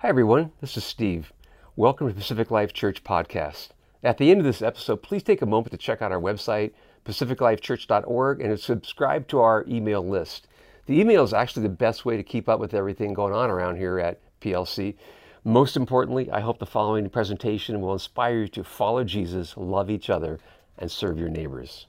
Hi, everyone. This is Steve. Welcome to Pacific Life Church Podcast. At the end of this episode, please take a moment to check out our website, pacificlifechurch.org, and subscribe to our email list. The email is actually the best way to keep up with everything going on around here at PLC. Most importantly, I hope the following presentation will inspire you to follow Jesus, love each other, and serve your neighbors.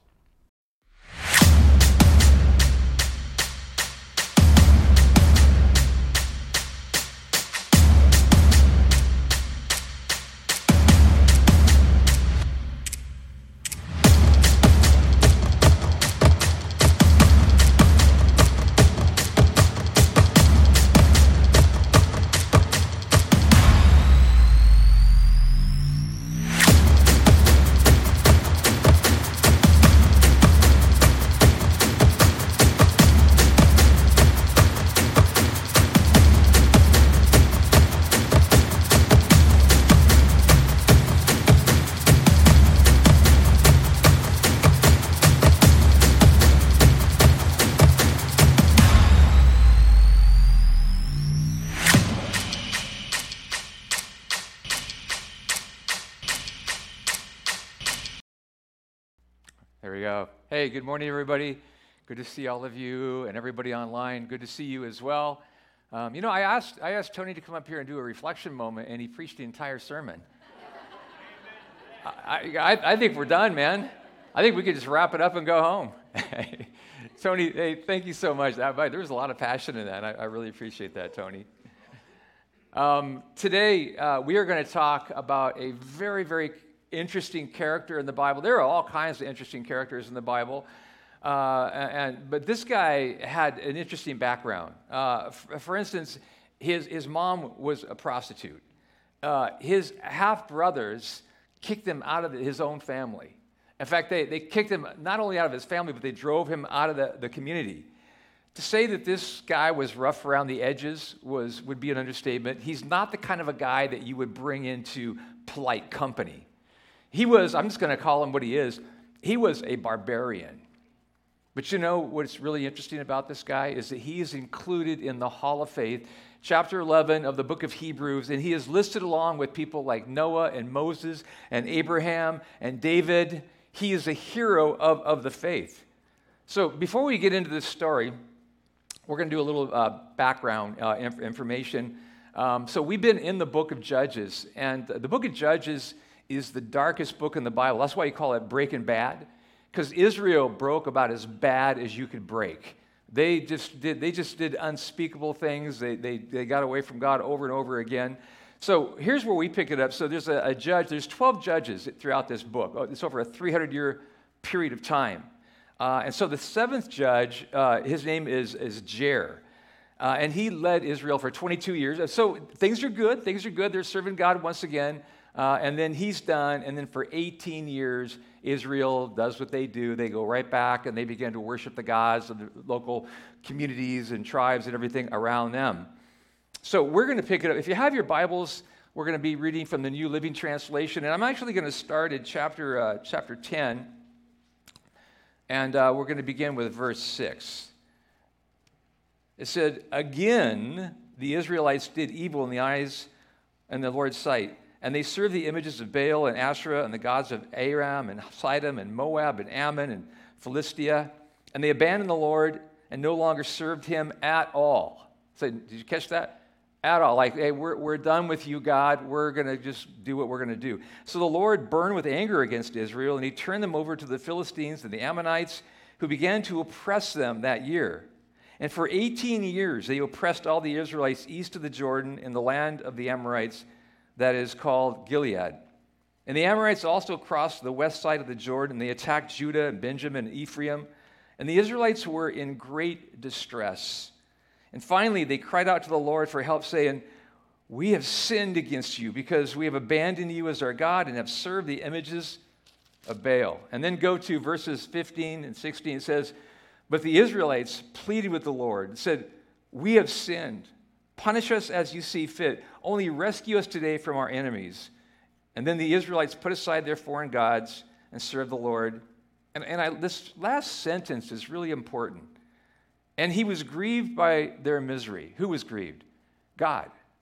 There we go. Hey, good morning, everybody. Good to see all of you and everybody online. Good to see you as well. I asked Tony to come up here and do a reflection moment, and he preached the entire sermon. I think we're done, man. I think we could just wrap it up and go home. Tony, hey, thank you so much. There was a lot of passion in that. I really appreciate that, Tony. Today, we are going to talk about a very, very interesting character in the Bible. There are all kinds of interesting characters in the Bible, but this guy had an interesting background. For instance, his mom was a prostitute. His half-brothers kicked him out of his own family. In fact, they kicked him not only out of his family, but they drove him out of the community. To say that this guy was rough around the edges would be an understatement. He's not the kind of a guy that you would bring into polite company. He was, I'm just going to call him what he is, he was a barbarian. But you know what's really interesting about this guy is that he is included in the Hall of Faith, chapter 11 of the book of Hebrews, and he is listed along with people like Noah and Moses and Abraham and David. He is a hero of the faith. So before we get into this story, we're going to do a little background information. So we've been in the book of Judges, and the book of Judges is the darkest book in the Bible. That's why you call it Breaking Bad, because Israel broke about as bad as you could break. They just did unspeakable things. They got away from God over and over again. So here's where we pick it up. So there's a judge. There's 12 judges throughout this book. It's over a 300-year period of time. And so the seventh judge, his name is Jair. And he led Israel for 22 years. So things are good. They're serving God once again. And then he's done, and then for 18 years, Israel does what they do. They go right back, and they begin to worship the gods of the local communities and tribes and everything around them. So we're going to pick it up. If you have your Bibles, we're going to be reading from the New Living Translation, and I'm actually going to start at chapter 10, and we're going to begin with verse 6. It said, "Again, the Israelites did evil in the eyes and the Lord's sight. And they served the images of Baal and Asherah and the gods of Aram and Sidon and Moab and Ammon and Philistia. And they abandoned the Lord and no longer served him at all." So did you catch that? At all. Like, hey, we're done with you, God. We're going to just do what we're going to do. So the Lord burned with anger against Israel, and he turned them over to the Philistines and the Ammonites, who began to oppress them that year. And for 18 years, they oppressed all the Israelites east of the Jordan in the land of the Amorites, that is called Gilead. And the Amorites also crossed the west side of the Jordan. They attacked Judah and Benjamin and Ephraim. And the Israelites were in great distress. And finally, they cried out to the Lord for help, saying, "We have sinned against you because we have abandoned you as our God and have served the images of Baal." And then go to verses 15 and 16. It says, "But the Israelites pleaded with the Lord and said, 'We have sinned. Punish us as you see fit. Only rescue us today from our enemies.' And then the Israelites put aside their foreign gods and served the Lord. This last sentence is really important. And he was grieved by their misery. Who was grieved? God.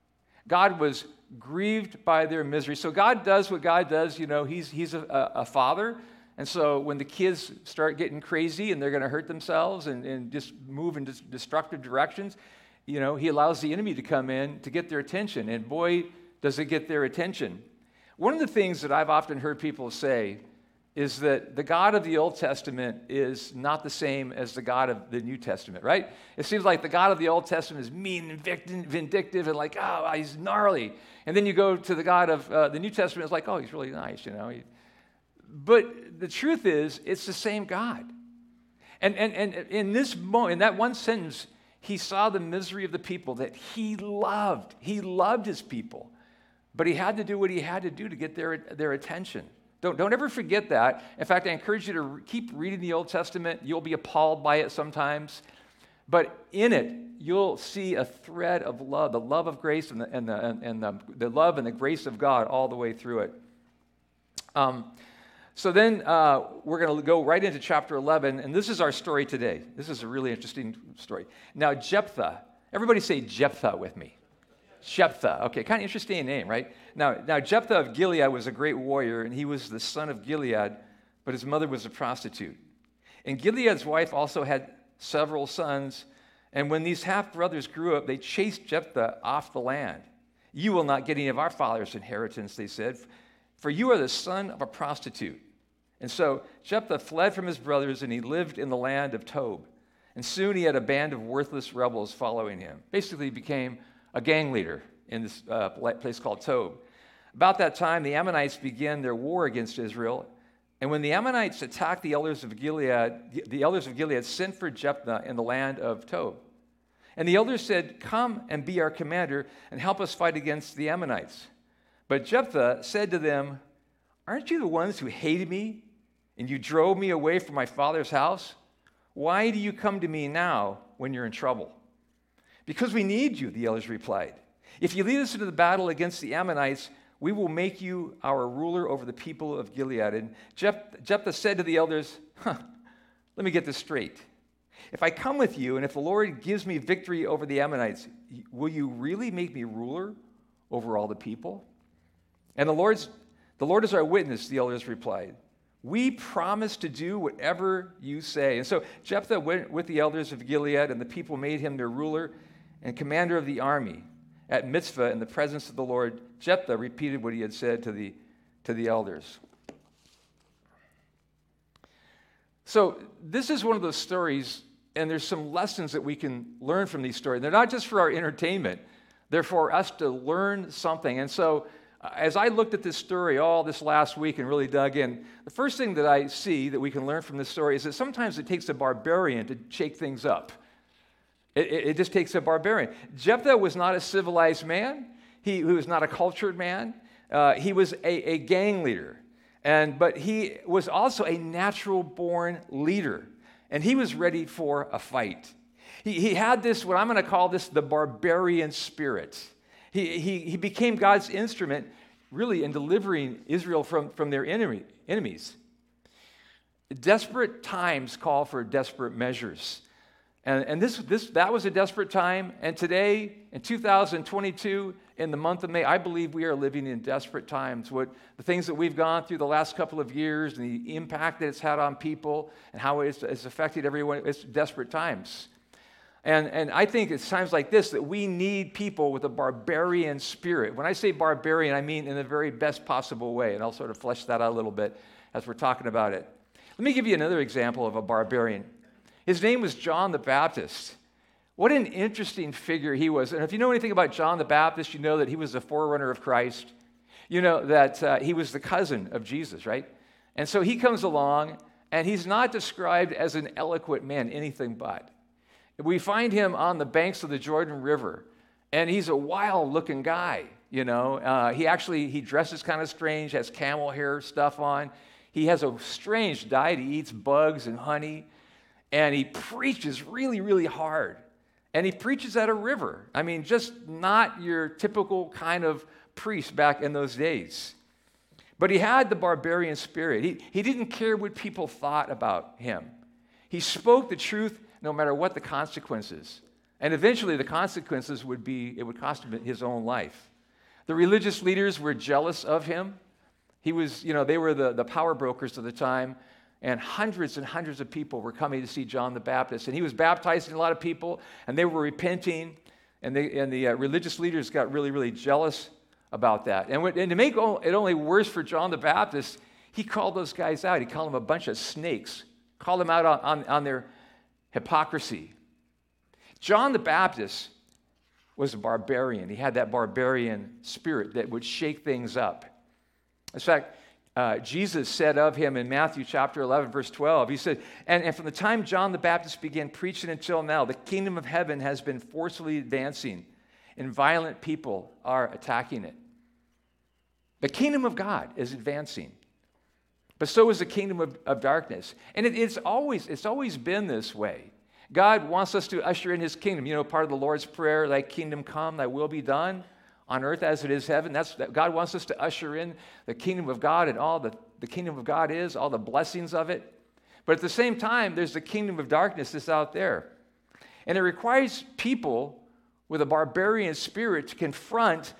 God was grieved by their misery. So God does what God does. You know, he's a father. And so when the kids start getting crazy and they're going to hurt themselves and just move in destructive directions, you know, he allows the enemy to come in to get their attention. And boy, does it get their attention. One of the things that I've often heard people say is that the God of the Old Testament is not the same as the God of the New Testament, right? It seems like the God of the Old Testament is mean and vindictive and like, oh, he's gnarly. And then you go to the God of the New Testament, it's like, oh, he's really nice, you know. But the truth is, it's the same God. And in this moment, in that one sentence, he saw the misery of the people that he loved. He loved his people. But he had to do what he had to do to get their attention. Don't ever forget that. In fact, I encourage you to keep reading the Old Testament. You'll be appalled by it sometimes. But in it, you'll see a thread of love, the love of grace and the love and the grace of God all the way through it. So then we're going to go right into chapter 11, and this is our story today. This is a really interesting story. Now, Jephthah. Everybody say Jephthah with me. Jephthah. Okay, kind of interesting name, right? Now Jephthah of Gilead was a great warrior, and he was the son of Gilead, but his mother was a prostitute. And Gilead's wife also had several sons, and when these half-brothers grew up, they chased Jephthah off the land. You will not get any of our father's inheritance, they said, for you are the son of a prostitute. And so Jephthah fled from his brothers, and he lived in the land of Tob. And soon he had a band of worthless rebels following him. Basically, he became a gang leader in this place called Tob. About that time, the Ammonites began their war against Israel. And when the Ammonites attacked the elders of Gilead sent for Jephthah in the land of Tob. And the elders said, come and be our commander and help us fight against the Ammonites. But Jephthah said to them, aren't you the ones who hated me and you drove me away from my father's house? Why do you come to me now when you're in trouble? Because we need you, the elders replied. If you lead us into the battle against the Ammonites, we will make you our ruler over the people of Gilead. And Jephthah said to the elders, let me get this straight. If I come with you and if the Lord gives me victory over the Ammonites, will you really make me ruler over all the people? And the Lord is our witness, the elders replied. We promise to do whatever you say. And so Jephthah went with the elders of Gilead, and the people made him their ruler and commander of the army. At Mizpah, in the presence of the Lord, Jephthah repeated what he had said to the elders. So this is one of those stories, and there's some lessons that we can learn from these stories. They're not just for our entertainment. They're for us to learn something. And so as I looked at this story all this last week and really dug in, the first thing that I see that we can learn from this story is that sometimes it takes a barbarian to shake things up. It just takes a barbarian. Jephthah was not a civilized man. He was not a cultured man. He was a gang leader. But he was also a natural-born leader. And he was ready for a fight. He had this, what I'm going to call this, the barbarian spirit. He became God's instrument, really, in delivering Israel from their enemies. Desperate times call for desperate measures. And that was a desperate time. And today, in 2022, in the month of May, I believe we are living in desperate times. The things that we've gone through the last couple of years and the impact that it's had on people and how it's affected everyone, it's desperate times. And I think it's times like this that we need people with a barbarian spirit. When I say barbarian, I mean in the very best possible way. And I'll sort of flesh that out a little bit as we're talking about it. Let me give you another example of a barbarian. His name was John the Baptist. What an interesting figure he was. And if you know anything about John the Baptist, you know that he was the forerunner of Christ. You know that he was the cousin of Jesus, right? And so he comes along, and he's not described as an eloquent man, anything but. We find him on the banks of the Jordan River, and he's a wild-looking guy, you know. He dresses kind of strange, has camel hair stuff on. He has a strange diet. He eats bugs and honey. And he preaches really, really hard. And he preaches at a river. I mean, just not your typical kind of priest back in those days. But he had the barbarian spirit. He didn't care what people thought about him. He spoke the truth no matter what the consequences. And eventually the consequences would cost him his own life. The religious leaders were jealous of him. He was, they were the power brokers of the time, and hundreds of people were coming to see John the Baptist. And he was baptizing a lot of people, and they were repenting, and the religious leaders got really, really jealous about that. And to make it only worse for John the Baptist, he called those guys out. He called them a bunch of snakes, called them out on their hypocrisy. John the Baptist was a barbarian. He had that barbarian spirit that would shake things up. In fact, Jesus said of him in Matthew chapter 11, verse 12, he said, and from the time John the Baptist began preaching until now, the kingdom of heaven has been forcefully advancing, and violent people are attacking it. The kingdom of God is advancing, but so is the kingdom of darkness. And it's always been this way. God wants us to usher in his kingdom. Part of the Lord's Prayer, thy kingdom come, thy will be done on earth as it is heaven. God wants us to usher in the kingdom of God and all the kingdom of God is, all the blessings of it. But at the same time, there's the kingdom of darkness that's out there. And it requires people with a barbarian spirit to confront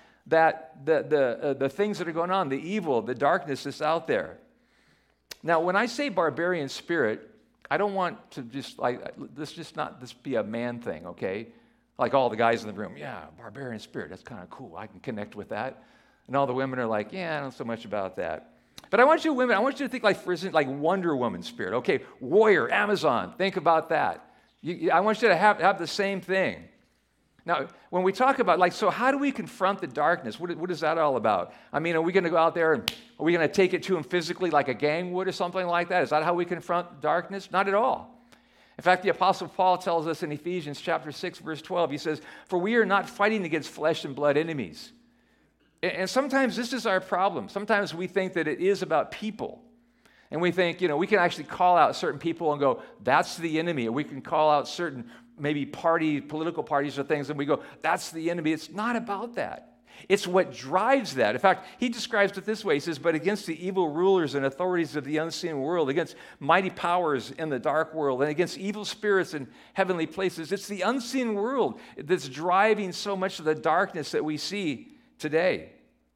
the things that are going on, the evil, the darkness that's out there. Now, when I say barbarian spirit, I don't want to just not be a man thing, okay? Like all the guys in the room, yeah, barbarian spirit, that's kind of cool. I can connect with that. And all the women are like, yeah, I don't know so much about that. But I want you to think for instance, like Wonder Woman spirit. Okay, warrior, Amazon, think about that. I want you to have the same thing. Now, when we talk about, so how do we confront the darkness? What is that all about? I mean, are we going to go out there and are we going to take it to them physically like a gang would or something like that? Is that how we confront darkness? Not at all. In fact, the Apostle Paul tells us in Ephesians chapter 6, verse 12, he says, "For we are not fighting against flesh and blood enemies." And sometimes this is our problem. Sometimes we think that it is about people. And we think, we can actually call out certain people and go, that's the enemy. Or we can call out certain maybe political parties or things, and we go, that's the enemy. It's not about that. It's what drives that. In fact, he describes it this way. He says, but against the evil rulers and authorities of the unseen world, against mighty powers in the dark world, and against evil spirits in heavenly places. It's the unseen world that's driving so much of the darkness that we see today.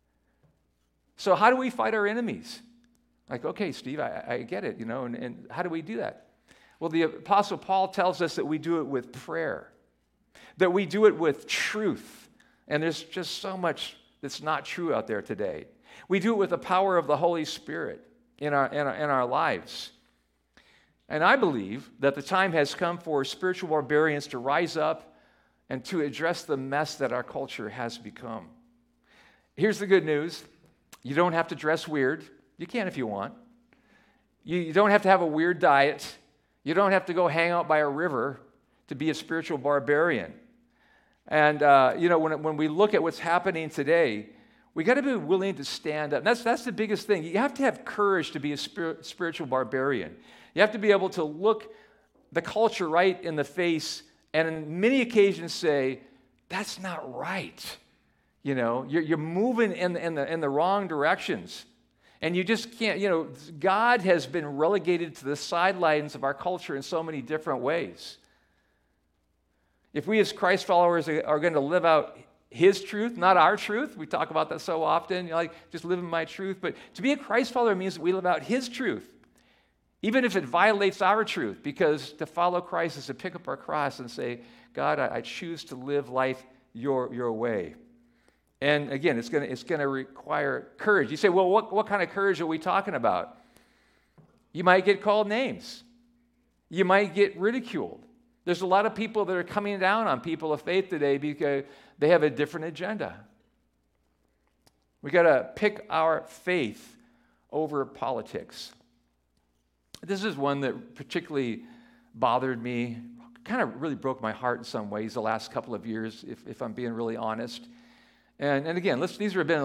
So how do we fight our enemies? Like, okay, Steve, I get it, and how do we do that? Well, the Apostle Paul tells us that we do it with prayer, that we do it with truth. And there's just so much that's not true out there today. We do it with the power of the Holy Spirit in our lives. And I believe that the time has come for spiritual barbarians to rise up and to address the mess that our culture has become. Here's the good news. You don't have to dress weird. You can if you want. You don't have to have a weird diet. You don't have to go hang out by a river to be a spiritual barbarian. And, when we look at what's happening today, we got to be willing to stand up. That's the biggest thing. You have to have courage to be a spiritual barbarian. You have to be able to look the culture right in the face and on many occasions say, that's not right. You're moving in the wrong directions. And you just can't, God has been relegated to the sidelines of our culture in so many different ways. If we as Christ followers are going to live out his truth, not our truth, we talk about that so often, just live in my truth, but to be a Christ follower means that we live out his truth, even if it violates our truth, because to follow Christ is to pick up our cross and say, God, I choose to live life your way. And again, it's going to require courage. You say, well, what kind of courage are we talking about? You might get called names. You might get ridiculed. There's a lot of people that are coming down on people of faith today because they have a different agenda. We got to pick our faith over politics. This is one that particularly bothered me, kind of really broke my heart in some ways the last couple of years, if I'm being really honest. And again, this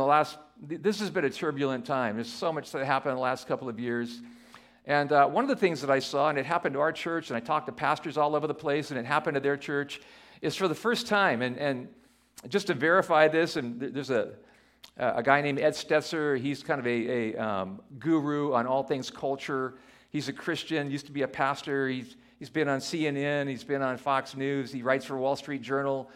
has been a turbulent time. There's so much that happened in the last couple of years. And one of the things that I saw, and it happened to our church, and I talked to pastors all over the place, and it happened to their church, is for the first time, and just to verify this, and there's a guy named Ed Stetzer. He's kind of a guru on all things culture. He's a Christian, used to be a pastor. He's been on CNN. He's been on Fox News. He writes for Wall Street Journal.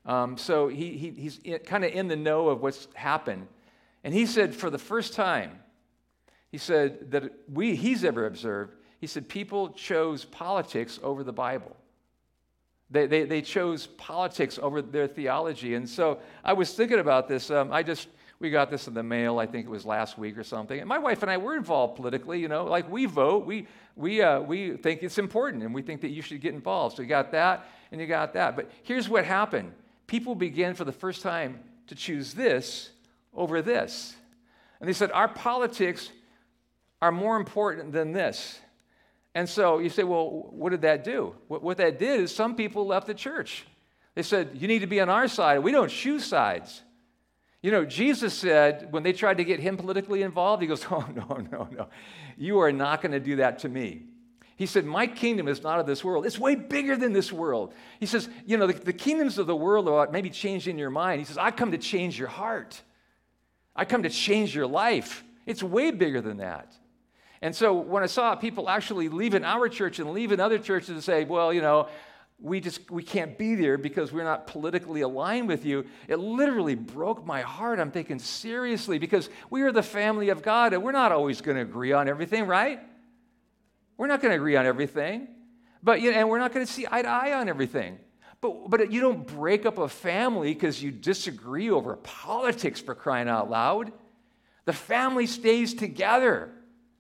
So he's kind of in the know of what's happened. And he said, for the first time, he said that he's ever observed, he said people chose politics over the Bible. They chose politics over their theology. And so I was thinking about this. We got this in the mail, I think it was last week or something. And my wife and I were involved politically, like we vote. We think it's important, and we think that you should get involved. So you got that, and you got that. But here's what happened. People began for the first time to choose this over this. And they said, our politics are more important than this. And so you say, well, what did that do? What that did is some people left the church. They said, you need to be on our side. We don't choose sides. Jesus said, when they tried to get him politically involved, he goes, oh, no. You are not going to do that to me. He said, my kingdom is not of this world. It's way bigger than this world. He says, the kingdoms of the world are maybe changing your mind. He says, I come to change your heart. I come to change your life. It's way bigger than that. And so when I saw people actually leaving our church and leaving other churches and say, well, we can't be there because we're not politically aligned with you, it literally broke my heart. I'm thinking, seriously, because we are the family of God, and we're not always going to agree on everything, right? We're not going to agree on everything, and we're not going to see eye to eye on everything. But you don't break up a family because you disagree over politics, for crying out loud. The family stays together.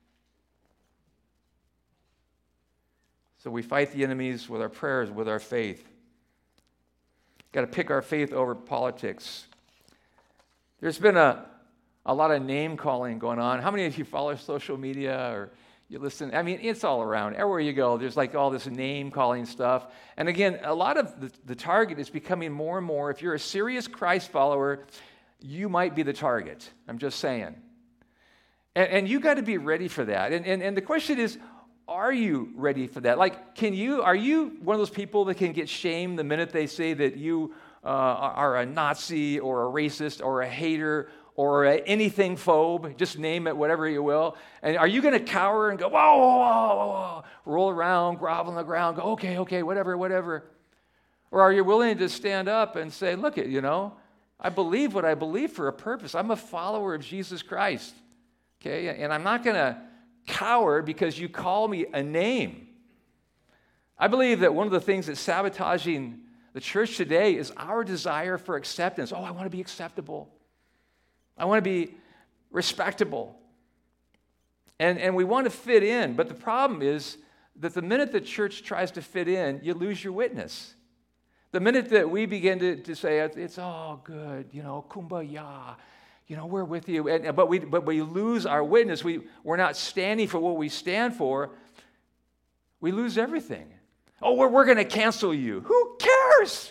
So we fight the enemies with our prayers, with our faith. Got to pick our faith over politics. There's been a lot of name calling going on. How many of you follow social media or you listen? I mean, it's all around. Everywhere you go, there's like all this name calling stuff. And again, a lot of the target is becoming more and more. If you're a serious Christ follower, you might be the target. I'm just saying. And you got to be ready for that. And the question is, are you ready for that? Like, are you one of those people that can get shamed the minute they say that you are a Nazi or a racist or a hater or anything phobe? Just name it, whatever you will. And are you going to cower and go, whoa, whoa, whoa, whoa, roll around, grovel on the ground, go, okay, whatever. Or are you willing to stand up and say, look, I believe what I believe for a purpose. I'm a follower of Jesus Christ, okay? And I'm not going to cower because you call me a name. I believe that one of the things that's sabotaging the church today is our desire for acceptance. Oh, I want to be acceptable. I want to be respectable. And we want to fit in, but the problem is that the minute the church tries to fit in, you lose your witness. The minute that we begin to say, it's all good, kumbaya, we're with you, but we lose our witness. We're not standing for what we stand for. We lose everything. Oh, we're going to cancel you. Who cares?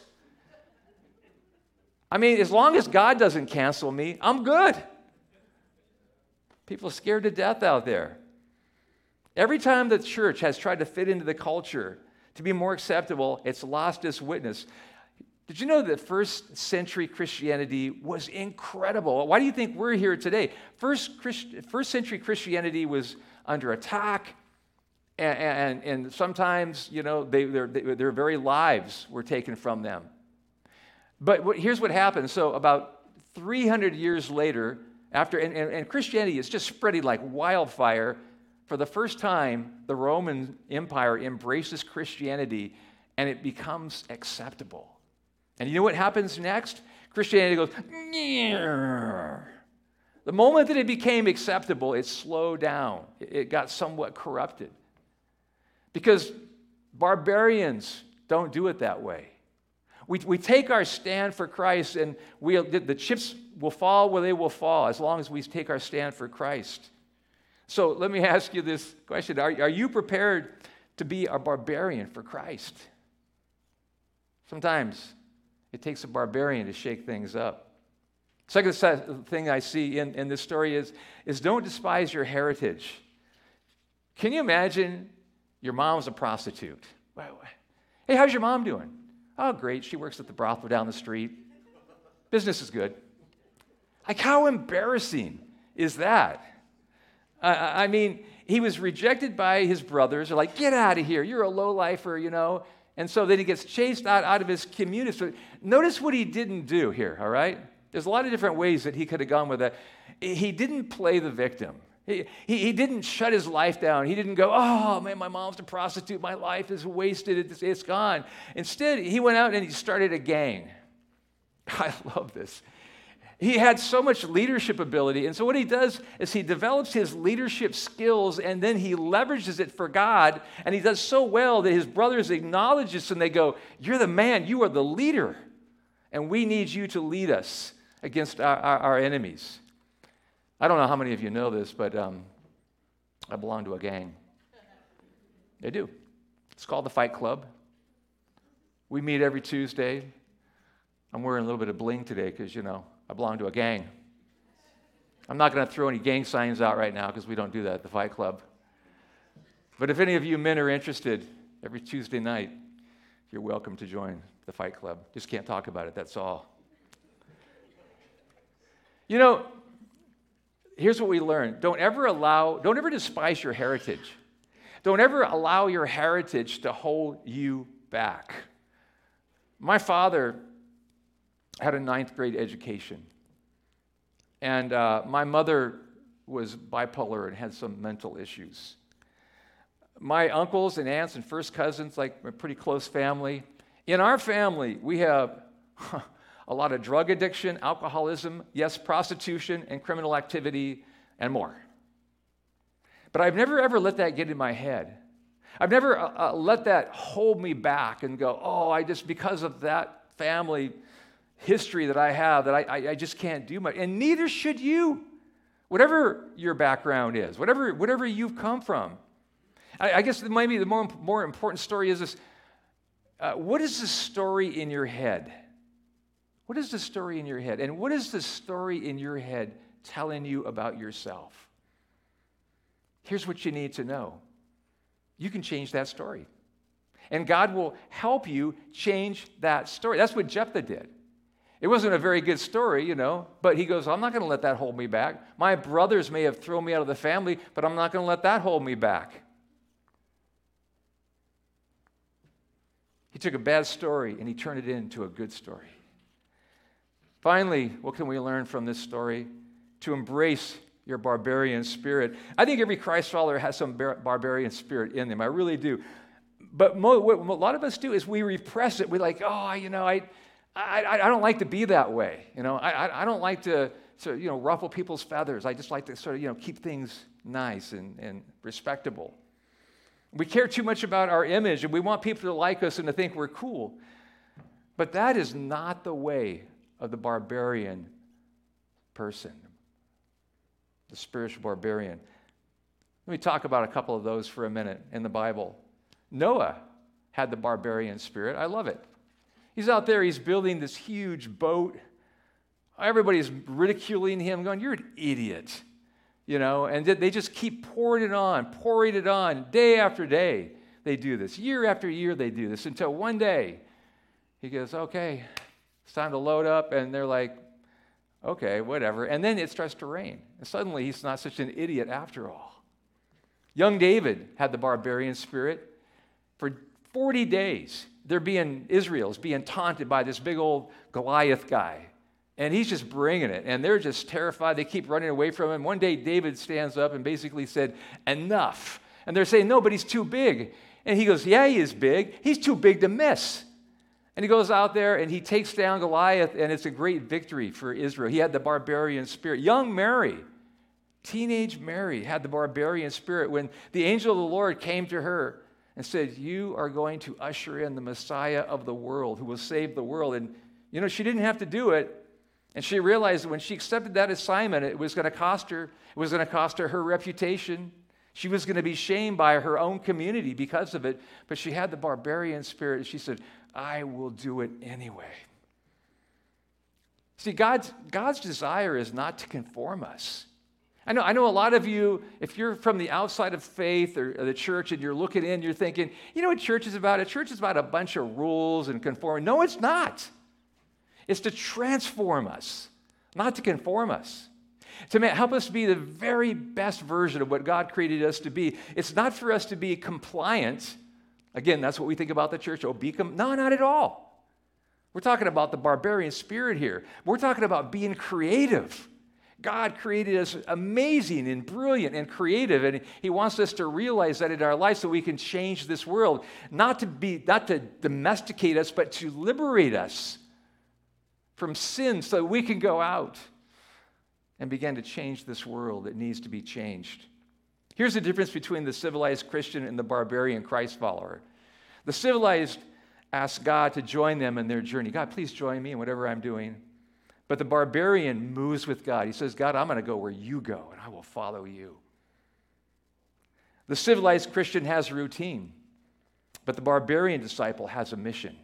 I mean, as long as God doesn't cancel me, I'm good. People are scared to death out there. Every time the church has tried to fit into the culture to be more acceptable, it's lost its witness. Did you know that first century Christianity was incredible? Why do you think we're here today? First century Christianity was under attack, and sometimes, their very lives were taken from them. But here's what happened. So about 300 years later, and Christianity is just spreading like wildfire, for the first time, the Roman Empire embraces Christianity, and it becomes acceptable. And you know what happens next? Christianity goes, Nyeh. The moment that it became acceptable, it slowed down. It got somewhat corrupted. Because barbarians don't do it that way. We take our stand for Christ, and the chips will fall where they will fall as long as we take our stand for Christ. So let me ask you this question. Are you prepared to be a barbarian for Christ? Sometimes it takes a barbarian to shake things up. Second thing I see in this story is don't despise your heritage. Can you imagine your mom's a prostitute? Hey, how's your mom doing? Oh, great. She works at the brothel down the street. Business is good. Like, how embarrassing is that? I mean, he was rejected by his brothers. They're like, get out of here. You're a lowlifer, And so then he gets chased out of his community. So notice what he didn't do here, all right? There's a lot of different ways that he could have gone with that. He didn't play the victim. He didn't shut his life down. He didn't go, oh, man, my mom's a prostitute. My life is wasted. It's gone. Instead, he went out and he started a gang. I love this. He had so much leadership ability. And so what he does is he develops his leadership skills and then he leverages it for God. And he does so well that his brothers acknowledge this and they go, you're the man. You are the leader. And we need you to lead us against our enemies. I don't know how many of you know this, but I belong to a gang. I do. It's called the Fight Club. We meet every Tuesday. I'm wearing a little bit of bling today because, I belong to a gang. I'm not going to throw any gang signs out right now because we don't do that at the Fight Club. But if any of you men are interested, every Tuesday night, you're welcome to join the Fight Club. Just can't talk about it, that's all. Here's what we learned. Don't ever despise your heritage. Don't ever allow your heritage to hold you back. My father had a 9th grade education. And my mother was bipolar and had some mental issues. My uncles and aunts and first cousins, like a pretty close family. In our family, we have a lot of drug addiction, alcoholism, yes, prostitution, and criminal activity, and more. But I've never ever let that get in my head. I've never let that hold me back and go, oh, because of that family history that I have, that I just can't do much. And neither should you, whatever your background is, whatever you've come from. I guess maybe the more important story is this. What is the story in your head? What is the story in your head? And what is the story in your head telling you about yourself? Here's what you need to know. You can change that story. And God will help you change that story. That's what Jephthah did. It wasn't a very good story, but he goes, I'm not going to let that hold me back. My brothers may have thrown me out of the family, but I'm not going to let that hold me back. He took a bad story and he turned it into a good story. Finally, what can we learn from this story? To embrace your barbarian spirit. I think every Christ follower has some barbarian spirit in them. I really do. But what a lot of us do is we repress it. We're like, I don't like to be that way. I don't like to ruffle people's feathers. I just like to sort of, keep things nice and respectable. We care too much about our image, and we want people to like us and to think we're cool. But that is not the way of the barbarian person, the spiritual barbarian. Let me talk about a couple of those for a minute in the Bible. Noah had the barbarian spirit. I love it. He's out there, he's building this huge boat. Everybody's ridiculing him, going, you're an idiot. And they just keep pouring it on, day after day. They do this. Year after year, they do this until one day he goes, okay, it's time to load up. And they're like, okay, whatever. And then it starts to rain. And suddenly he's not such an idiot after all. Young David had the barbarian spirit. For 40 days, Israel's being taunted by this big old Goliath guy. And he's just bringing it. And they're just terrified. They keep running away from him. One day, David stands up and basically said, enough. And they're saying, no, but he's too big. And he goes, yeah, he is big. He's too big to miss. And he goes out there and he takes down Goliath, and it's a great victory for Israel. He had the barbarian spirit. Young Mary, teenage Mary, had the barbarian spirit when the angel of the Lord came to her and said, you are going to usher in the Messiah of the world who will save the world. And, she didn't have to do it. And she realized that when she accepted that assignment, it was going to cost her. It was going to cost her her reputation. She was going to be shamed by her own community because of it. But she had the barbarian spirit, and she said, I will do it anyway. See, God's desire is not to conform us. I know a lot of you, if you're from the outside of faith or the church and you're looking in, you're thinking, you know what church is about? A church is about a bunch of rules and conforming. No, it's not. It's to transform us, not to conform us. To help us be the very best version of what God created us to be. It's not for us to be compliant. Again, that's what we think about the church. Oh, become. No, not at all. We're talking about the barbarian spirit here. We're talking about being creative. God created us amazing and brilliant and creative, and he wants us to realize that in our life so we can change this world, not to domesticate us, but to liberate us from sin so that we can go out and begin to change this world that needs to be changed. Here's the difference between the civilized Christian and the barbarian Christ follower. The civilized ask God to join them in their journey. God, please join me in whatever I'm doing. But the barbarian moves with God. He says, God, I'm going to go where you go, and I will follow you. The civilized Christian has a routine, but the barbarian disciple has a mission.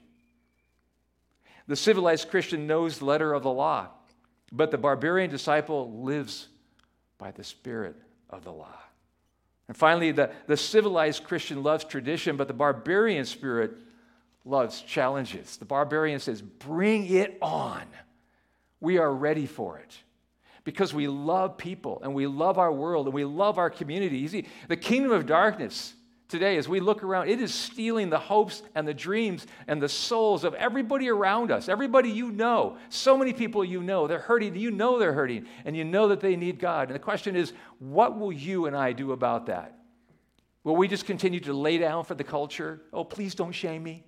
The civilized Christian knows the letter of the law, but the barbarian disciple lives by the spirit of the law. And finally, the civilized Christian loves tradition, but the barbarian spirit loves challenges. The barbarian says, bring it on. We are ready for it because we love people and we love our world and we love our community. You see, the kingdom of darkness today, as we look around, it is stealing the hopes and the dreams and the souls of everybody around us, everybody you know. So many people you know, they're hurting, you know they're hurting, and you know that they need God. And the question is, what will you and I do about that? Will we just continue to lay down for the culture? Oh, please don't shame me.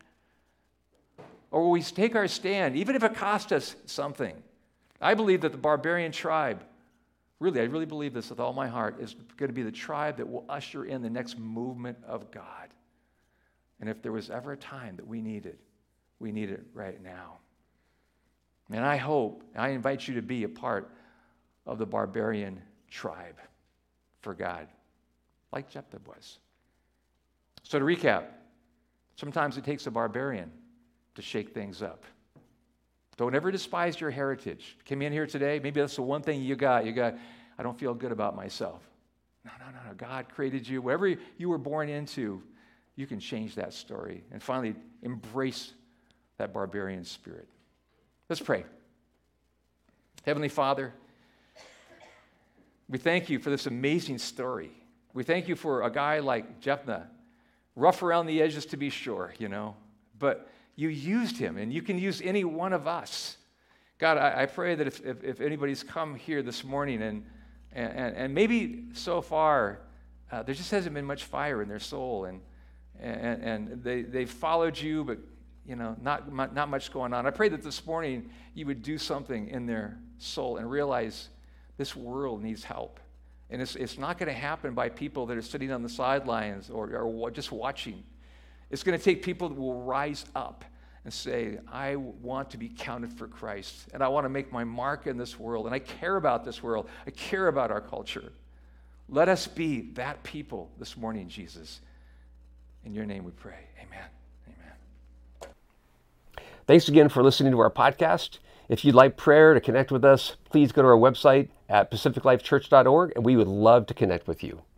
Or will we take our stand, even if it costs us something? I believe that the barbarian tribe, I really believe this with all my heart, is going to be the tribe that will usher in the next movement of God. And if there was ever a time that we need it right now. And I invite you to be a part of the barbarian tribe for God, like Jephthah was. So to recap, sometimes it takes a barbarian to shake things up. Don't ever despise your heritage. Came in here today, maybe that's the one thing you got, I don't feel good about myself. No. God created you. Whatever you were born into, you can change that story. And finally, embrace that barbarian spirit. Let's pray. Heavenly Father, we thank you for this amazing story. We thank you for a guy like Jephthah, rough around the edges to be sure, but you used him, and you can use any one of us. God, I pray that if anybody's come here this morning and maybe so far there just hasn't been much fire in their soul, and they've followed you, but not much going on. I pray that this morning you would do something in their soul and realize this world needs help. And it's not going to happen by people that are sitting on the sidelines or just watching. It's going to take people that will rise up and say, I want to be counted for Christ, and I want to make my mark in this world, and I care about this world. I care about our culture. Let us be that people this morning, Jesus. In your name we pray. Amen. Amen. Thanks again for listening to our podcast. If you'd like prayer to connect with us, please go to our website at pacificlifechurch.org, and we would love to connect with you.